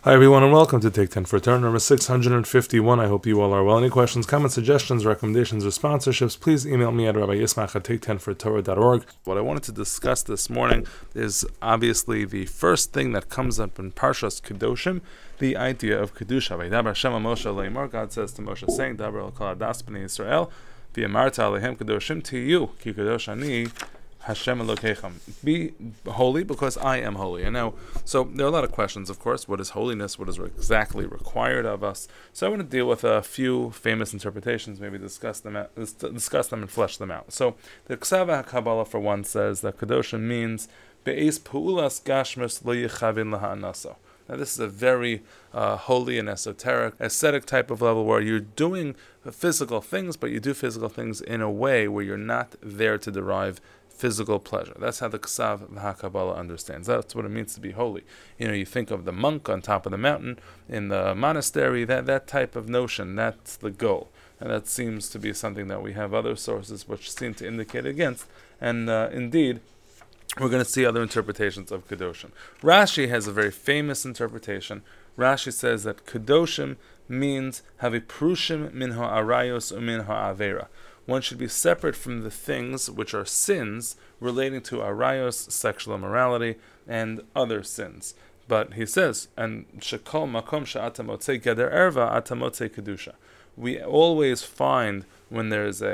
Hi everyone and welcome to Take 10 for Turn number 651. I hope you all are well. Any questions, comments, suggestions, recommendations, or sponsorships, please email me at rabbi.yismach@take10fortorah.org. What I wanted to discuss this morning is obviously the first thing that comes up in Parshas Kedoshim, the idea of Kedusha. God says to Moshe, saying, Dabar al-kol hadas b'nei Yisrael, v'yamarta alehem kedoshim tiyu, ki kadosh ani Hashem Elokechem. Be holy because I am holy. And now, so there are a lot of questions, of course. What is holiness? What is exactly required of us? So I want to deal with a few famous interpretations, maybe discuss them and flesh them out. So the Ksava HaKabbalah, for one, says that Kedoshim means Be'ez Pu'ulas Gashmus Lo Yechavin Laha'anaso. Now this is a very holy and esoteric, ascetic type of level where you're doing physical things, but you do physical things in a way where you're not there to derive physical pleasure. That's how the Ksav HaKabbalah understands. That's what it means to be holy. You know, you think of the monk on top of the mountain in the monastery, that type of notion, that's the goal. And that seems to be something that we have other sources which seem to indicate against. And indeed, we're going to see other interpretations of Kedoshim. Rashi has a very famous interpretation. Rashi says that Kedoshim means Haviprushim min ha'arayos umin ha'avera. One should be separate from the things which are sins relating to arayos, sexual immorality, and other sins. But he says, and shekol makom she'atamotze geder erva atamotze kedusha. We always find when there is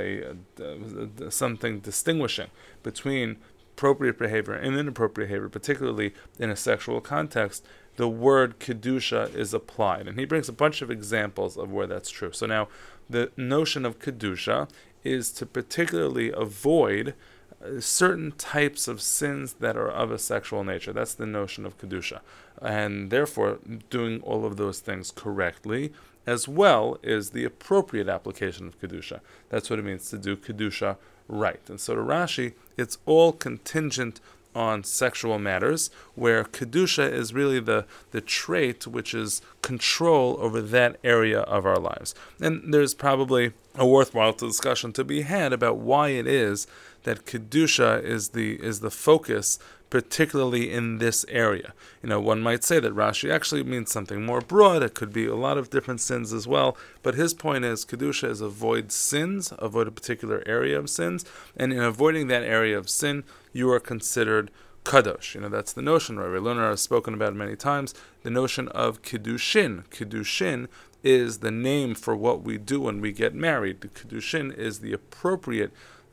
something distinguishing between appropriate behavior and inappropriate behavior, particularly in a sexual context, the word kedusha is applied. And he brings a bunch of examples of where that's true. So now, the notion of kedusha is to particularly avoid certain types of sins that are of a sexual nature. That's the notion of kedusha. And therefore, doing all of those things correctly, as well is the appropriate application of kedusha. That's what it means to do kedusha right. And so to Rashi, it's all contingent on sexual matters, where kedusha is really the trait which is control over that area of our lives. And there's probably a worthwhile discussion to be had about why it is that kedusha is the focus, particularly in this area. You know, one might say that Rashi actually means something more broad. It could be a lot of different sins as well. But his point is, kedusha is avoid sins, avoid a particular area of sins, and in avoiding that area of sin, you are considered kadosh. You know, that's the notion. Rabbi Lerner has spoken about it many times. The notion of kiddushin. Kiddushin is the name for what we do when we get married. The kiddushin is the appropriate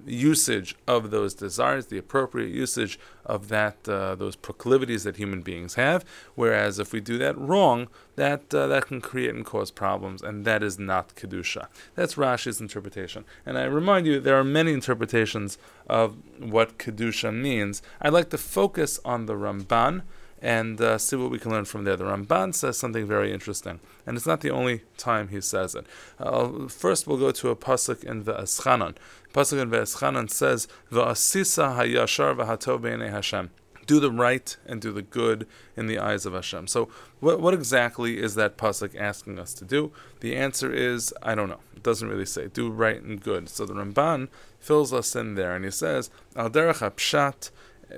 usage of those desires, the appropriate usage of those proclivities that human beings have. Whereas if we do that wrong, that can create and cause problems, and that is not kedusha. That's Rashi's interpretation. And I remind you, there are many interpretations of what kedusha means. I'd like to focus on the Ramban and see what we can learn from there. The Ramban says something very interesting, and it's not the only time he says it. First, we'll go to a pasuk in Ve'eschanan. Pasuk in Ve'eschanan says, "Va'asisa hayashar v'hatov b'nei Hashem." Do the right and do the good in the eyes of Hashem. So, what exactly is that pasuk asking us to do? The answer is, I don't know. It doesn't really say. Do right and good. So the Ramban fills us in there, and he says, "Al derech hapshat."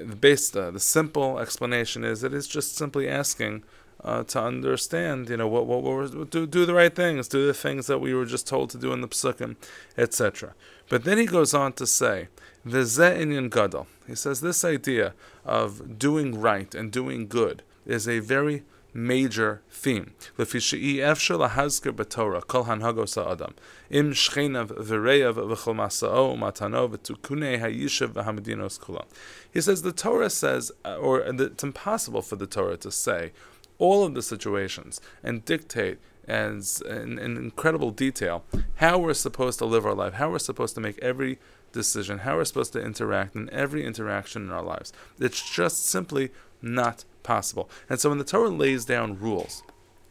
The simple explanation is that it's just simply asking to understand, what we're do the right things, do the things that we were just told to do in the psukim, etc. But then he goes on to say, V'zeh inyan gadol. He says this idea of doing right and doing good is a very major theme. Lefi she'i efshar lahazker b'Torah kol hanhagos ha'adam im shchenav v'reyav v'chol masa'o u'matano v'tukunei ha'yishav v'hamedinos kulam. He says the Torah says, it's impossible for the Torah to say all of the situations and dictate as in incredible detail how we're supposed to live our life, how we're supposed to make every decision, how we're supposed to interact in every interaction in our lives. It's just simply not possible. And so when the Torah lays down rules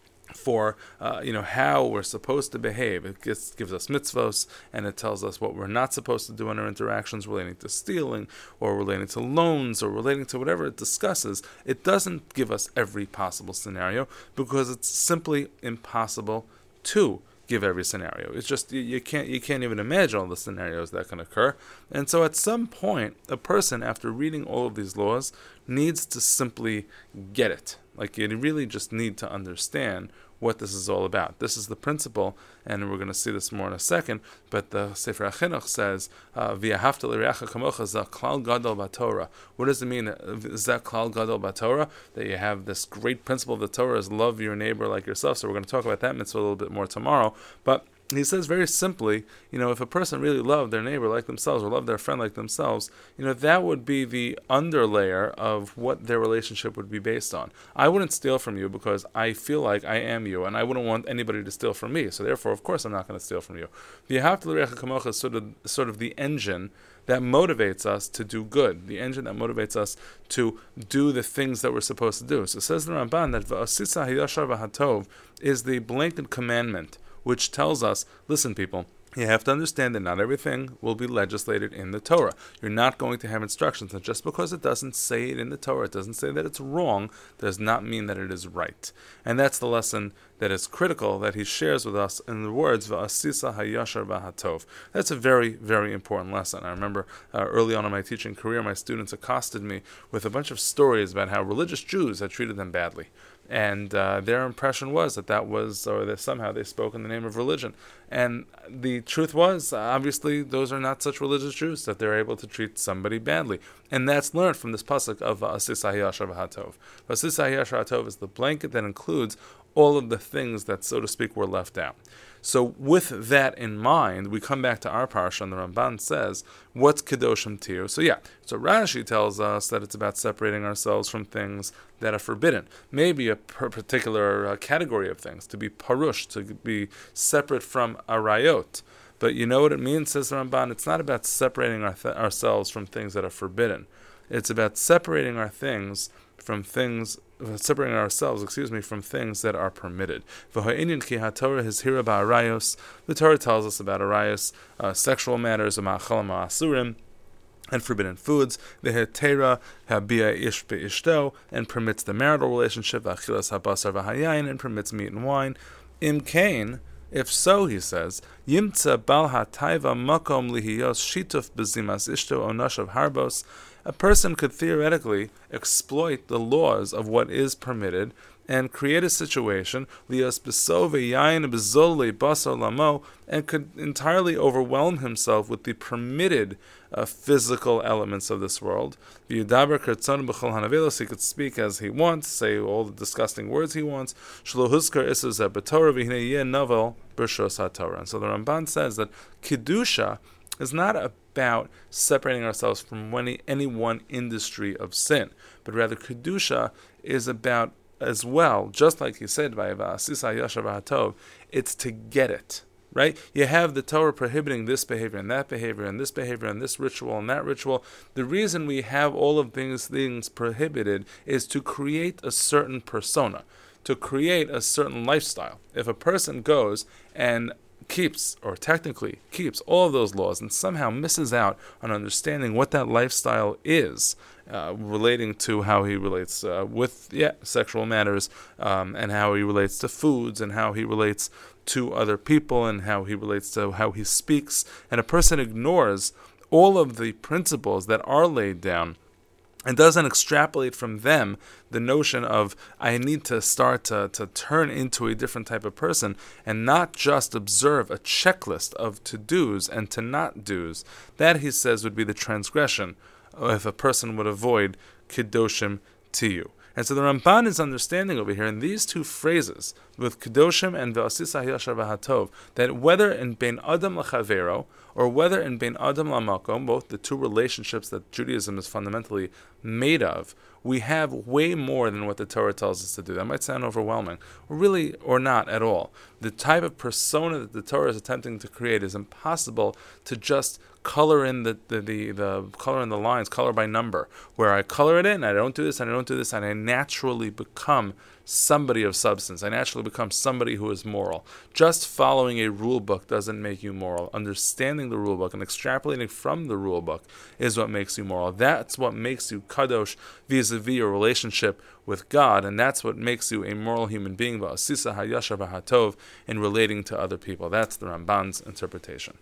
for how we're supposed to behave, it gives us mitzvos, and it tells us what we're not supposed to do in our interactions relating to stealing or relating to loans or relating to whatever it discusses. It doesn't give us every possible scenario because it's simply impossible to give every scenario. It's just you can't even imagine all the scenarios that can occur. And so at some point, a person, after reading all of these laws, needs to simply get it. Like, you really just need to understand what this is all about. This is the principle, and we're going to see this more in a second, but the Sefer HaChinuch says, V'ahavta l'reacha kamocha za klal gadol b'Torah. What does it mean, za klal gadol b'Torah? That you have this great principle of the Torah is love your neighbor like yourself. So we're going to talk about that mitzvah a little bit more tomorrow, but he says very simply, if a person really loved their neighbor like themselves or loved their friend like themselves, that would be the underlayer of what their relationship would be based on. I wouldn't steal from you because I feel like I am you, and I wouldn't want anybody to steal from me. So therefore, of course, I'm not going to steal from you. The V'ahavta l'reacha kamocha is sort of the engine that motivates us to do good, the engine that motivates us to do the things that we're supposed to do. So it says the Ramban that v'asisa hayashar v'hatov is the blanket commandment, which tells us, listen people, you have to understand that not everything will be legislated in the Torah. You're not going to have instructions, and just because it doesn't say it in the Torah, it doesn't say that it's wrong, does not mean that it is right. And that's the lesson that is critical that he shares with us in the words, V'asisa hayashar v'hatov. That's a very, very important lesson. I remember early on in my teaching career, my students accosted me with a bunch of stories about how religious Jews had treated them badly. And their impression was that somehow they spoke in the name of religion. And the truth was, obviously, those are not such religious Jews that they're able to treat somebody badly. And that's learned from this pasuk of V'asis hayashar v'hatov. V'asis hayashar v'hatov is the blanket that includes all of the things that, so to speak, were left out. So with that in mind, we come back to our parsha, and the Ramban says, what's Kedoshim to you? So Rashi tells us that it's about separating ourselves from things that are forbidden. Maybe a particular category of things, to be parush, to be separate from arayot. But you know what it means, says the Ramban? It's not about separating ourselves from things that are forbidden. It's about separating ourselves from things that are permitted. The Torah tells us about arayos, sexual matters, and forbidden foods, and permits the marital relationship, and permits meat and wine. Imkain, if so, he says, Yimtza bal hataiva makom lihiyos shituf bezimas ishto onashav harbos. A person could theoretically exploit the laws of what is permitted and create a situation, and could entirely overwhelm himself with the permitted physical elements of this world. He could speak as he wants, say all the disgusting words he wants. And so the Ramban says that Kedusha is not about separating ourselves from any one industry of sin, but rather Kedusha is about, as well, just like he said, it's to get it, right? You have the Torah prohibiting this behavior and that behavior and this behavior and this ritual and that ritual. The reason we have all of these things prohibited is to create a certain persona, to create a certain lifestyle. If a person goes and keeps, or technically keeps, all of those laws and somehow misses out on understanding what that lifestyle is, relating to how he relates with sexual matters, and how he relates to foods, and how he relates to other people, and how he relates to how he speaks, and a person ignores all of the principles that are laid down and doesn't extrapolate from them the notion of, I need to start to turn into a different type of person, and not just observe a checklist of to-dos and to-not-dos. That, he says, would be the transgression if a person would avoid Kedoshim to you. And so the Ramban is understanding over here in these two phrases, with Kedoshim and V'asis hayashar v'hatov, that whether in Bein Adam l'chavero, or whether in Bein Adam l'makom, both the two relationships that Judaism is fundamentally made of, we have way more than what the Torah tells us to do. That might sound overwhelming, or not at all. The type of persona that the Torah is attempting to create is impossible to just color in the color in the lines, color by number, where I color it in, I don't do this, and I don't do this, and I naturally become somebody of substance. I naturally become somebody who is moral. Just following a rule book doesn't make you moral. Understanding the rule book and extrapolating from the rule book is what makes you moral. That's what makes you kadosh vis-a-vis your relationship with God, and that's what makes you a moral human being, v'asisa hayashar v'hatov, in relating to other people. That's the Ramban's interpretation.